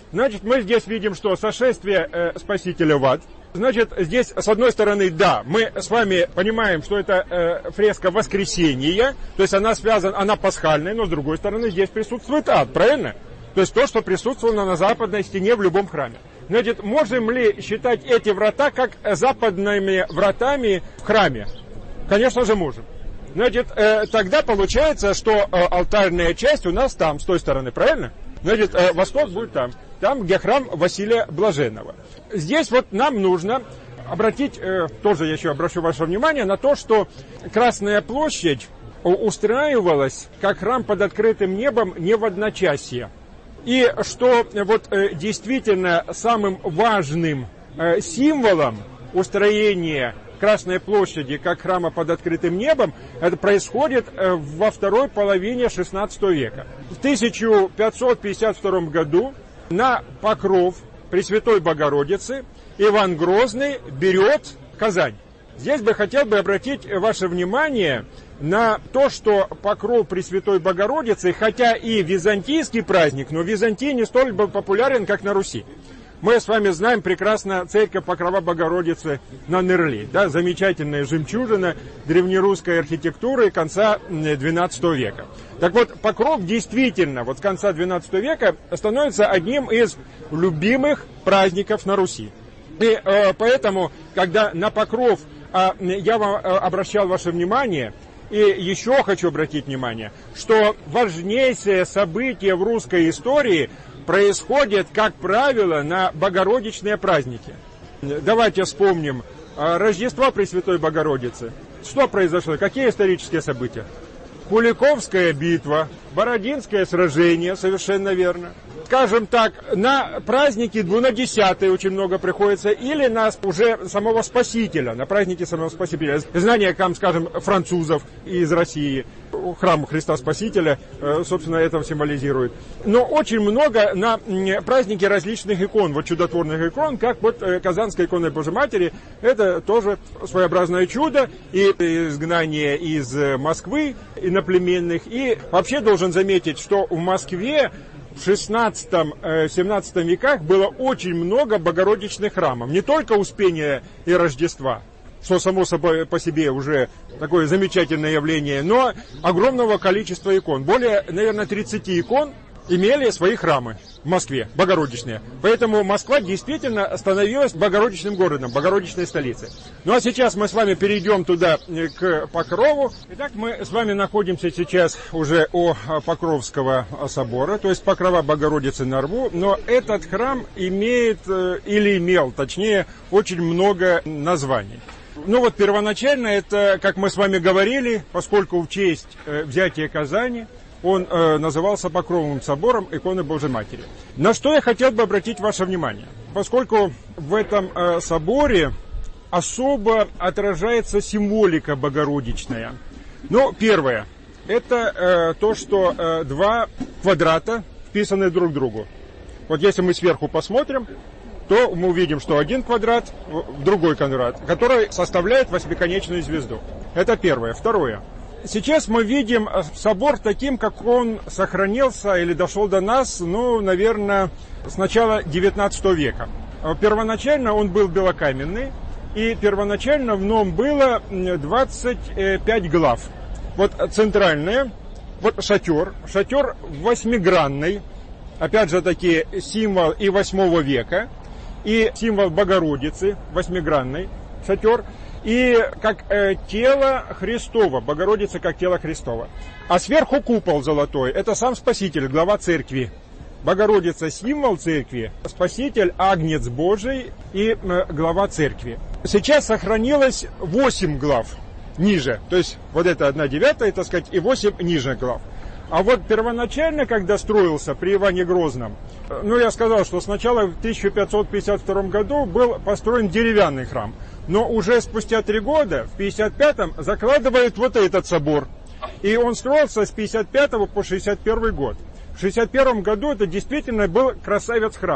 Значит, мы здесь видим, что сошествие э, Спасителя в ад. Значит, здесь, с одной стороны, да, мы с вами понимаем, что это э, фреска воскресения, то есть она связана, она пасхальная, но с другой стороны, здесь присутствует ад, правильно? То есть то, что присутствовало на западной стене в любом храме. Значит, можем ли считать эти врата как западными вратами в храме? Конечно же, можем. Значит, э, тогда получается, что э, алтарная часть у нас там, с той стороны, правильно? Значит, э, восток будет там, там, где храм Василия Блаженного. Здесь вот нам нужно обратить, э, тоже я еще обращу ваше внимание, на то, что Красная площадь устраивалась как храм под открытым небом не в одночасье. И что вот э, действительно самым важным э, символом устроения Красной площади как храма под открытым небом, это происходит э, во второй половине шестнадцатого века. В тысяча пятьсот пятьдесят втором году на покров Пресвятой Богородицы Иван Грозный берет Казань. Здесь бы хотел бы обратить ваше внимание на то, что покров Пресвятой Богородицы, хотя и византийский праздник, но в Византии не столь был популярен, как на Руси. Мы с вами знаем прекрасно церковь Покрова Богородицы на Нерли, да, замечательная жемчужина древнерусской архитектуры конца двенадцатого века. Так вот, Покров действительно вот с конца двенадцатого века становится одним из любимых праздников на Руси. И э, поэтому, когда на Покров э, я вам э, обращал ваше внимание, и еще хочу обратить внимание, что важнейшее событие в русской истории происходит, как правило, на богородичные праздники. Давайте вспомним Рождество Пресвятой Богородицы. Что произошло? Какие исторические события? Куликовская битва, Бородинское сражение, совершенно верно. Скажем так, на праздники двунадесятые очень много приходится, или на уже самого Спасителя, на праздники самого Спасителя. Знание, там, скажем, французов из России, храм Христа Спасителя, собственно, это символизирует. Но очень много на праздники различных икон, вот чудотворных икон, как вот Казанская икона Божьей Матери, это тоже своеобразное чудо, и изгнание из Москвы иноплеменных. И вообще должен заметить, что в Москве в шестнадцатом-семнадцатом веках было очень много богородичных храмов. Не только Успения и Рождества, что само собой по себе уже такое замечательное явление, но огромного количества икон. Более, наверное, тридцати икон имели свои храмы в Москве, богородичные. Поэтому Москва действительно становилась богородичным городом, богородичной столицей. Ну а сейчас мы с вами перейдем туда, к Покрову. Итак, мы с вами находимся сейчас уже у Покровского собора, то есть Покрова Богородицы на Рву. Но этот храм имеет, или имел, точнее, очень много названий. Ну вот первоначально это, как мы с вами говорили, поскольку в честь взятия Казани, он э, назывался Покровым собором иконы Божьей Матери. На что я хотел бы обратить ваше внимание? Поскольку в этом э, соборе особо отражается символика богородичная. Ну, первое, это э, то, что э, два квадрата вписаны друг к другу. Вот если мы сверху посмотрим, то мы увидим, что один квадрат, другой квадрат, который составляет восьмиконечную звезду. Это первое. Второе. Сейчас мы видим собор таким, как он сохранился или дошел до нас, ну, наверное, с начала девятнадцатого века. Первоначально он был белокаменный, и первоначально в нем было двадцать пять глав. Вот центральная, вот шатер, шатер восьмигранный, опять же таки символ и восьмого века, и символ Богородицы, восьмигранный шатер, и как э, тело Христово, Богородица как тело Христово. А сверху купол золотой, это сам Спаситель, глава церкви. Богородица символ церкви, Спаситель, Агнец Божий и э, глава церкви. Сейчас сохранилось восемь глав ниже, то есть вот это одна девятая, так сказать, и восемь ниже глав. А вот первоначально, когда строился при Иване Грозном, ну я сказал, что сначала в тысяча пятьсот пятьдесят втором году был построен деревянный храм. Но уже спустя три года, в пятьдесят пятом, закладывают вот этот собор. И он строился с пятьдесят пятого по шестьдесят первый год. В шестьдесят первом году это действительно был красавец храм.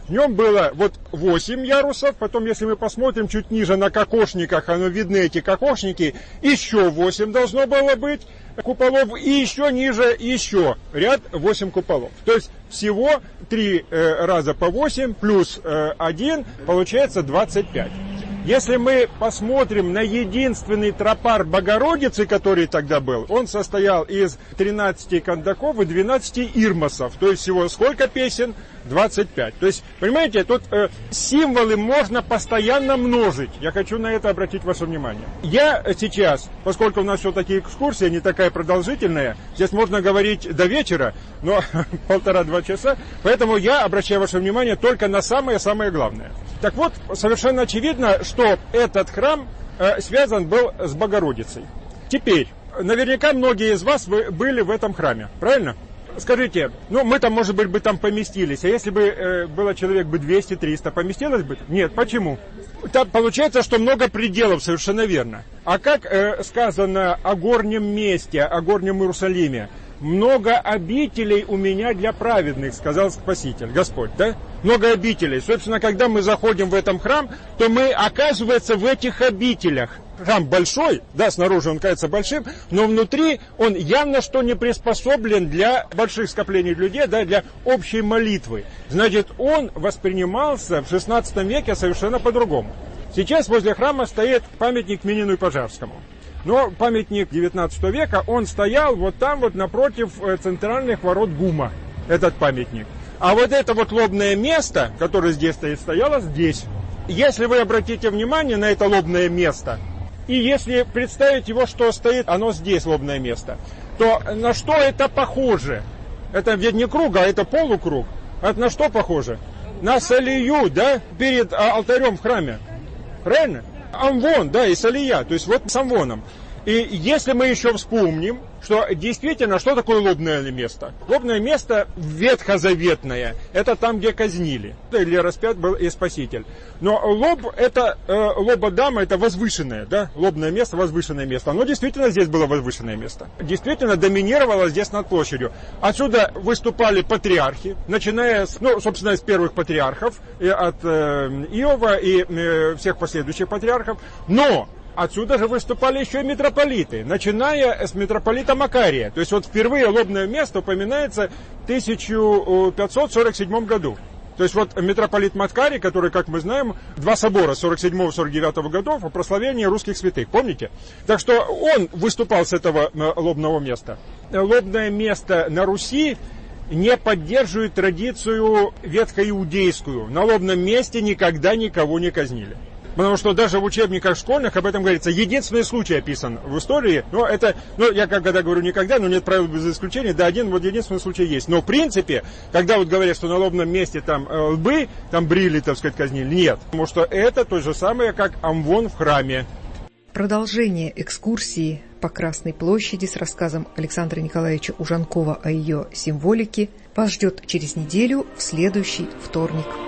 В нем было вот восемь ярусов, потом, если мы посмотрим чуть ниже на кокошниках, оно видны эти кокошники, еще восемь должно было быть куполов, и еще ниже еще ряд восемь куполов. То есть всего три э, раза по восемь плюс э, один, получается двадцать пять. Если мы посмотрим на единственный тропар Богородицы, который тогда был, он состоял из тринадцати кандаков и двенадцати ирмосов. То есть всего сколько песен? двадцать пять. То есть, понимаете, тут э, символы можно постоянно множить. Я хочу на это обратить ваше внимание. Я сейчас, поскольку у нас все-таки экскурсия не такая продолжительная, здесь можно говорить до вечера, но полтора-два часа, поэтому я обращаю ваше внимание только на самое-самое главное. Так вот, совершенно очевидно, что этот храм э, связан был с Богородицей. Теперь, наверняка многие из вас вы были в этом храме, правильно? Скажите, ну мы там, может быть, бы там поместились, а если бы э, было человек бы двести-триста, поместилось бы? Нет, почему? Там получается, что много пределов, совершенно верно. А как э, сказано о горнем месте, о горнем Иерусалиме? Много обителей у меня для праведных, сказал Спаситель, Господь, да? Много обителей. Собственно, когда мы заходим в этот храм, то мы, оказывается, в этих обителях. Храм большой, да, снаружи он кажется большим, но внутри он явно что не приспособлен для больших скоплений людей, да, для общей молитвы. Значит, он воспринимался в шестнадцатом веке совершенно по-другому. Сейчас возле храма стоит памятник Минину и Пожарскому. Но памятник девятнадцатого века, он стоял вот там вот напротив центральных ворот ГУМа, этот памятник. А вот это вот лобное место, которое здесь стоит, стояло здесь. Если вы обратите внимание на это лобное место, и если представить его, что стоит, оно здесь, лобное место, то на что это похоже? Это ведь не круг, а это полукруг. Это на что похоже? На солию, да, перед алтарем в храме. Правильно? Амвон, да, и солия, то есть вот с амвоном. И если мы еще вспомним, что действительно, что такое лобное место? Лобное место ветхозаветное, это там, где казнили. Или распят был и Спаситель. Но лоб, это, э, лободама, это возвышенное, да, лобное место, возвышенное место. Оно действительно здесь было возвышенное место. Действительно доминировало здесь над площадью. Отсюда выступали патриархи, начиная с, ну, собственно, с первых патриархов, и от э, Иова и э, всех последующих патриархов. Но отсюда же выступали еще и митрополиты, начиная с митрополита Макария. То есть вот впервые лобное место упоминается в тысяча пятьсот сорок седьмом году. То есть вот митрополит Макарий, который, как мы знаем, два собора сорок седьмого сорок девятого годов о прославлении русских святых, помните? Так что он выступал с этого лобного места. Лобное место на Руси не поддерживает традицию ветхоиудейскую. На лобном месте никогда никого не казнили. Потому что даже в учебниках школьных об этом говорится. Единственный случай описан в истории. Но это, ну, я когда говорю никогда, но нет правил без исключения. Да, один вот единственный случай есть. Но в принципе, когда вот говорят, что на лобном месте там э, лбы, там брили, так сказать, казнили, нет. Потому что это то же самое, как амвон в храме. Продолжение экскурсии по Красной площади с рассказом Александра Николаевича Ужанкова о ее символике вас ждет через неделю в следующий вторник.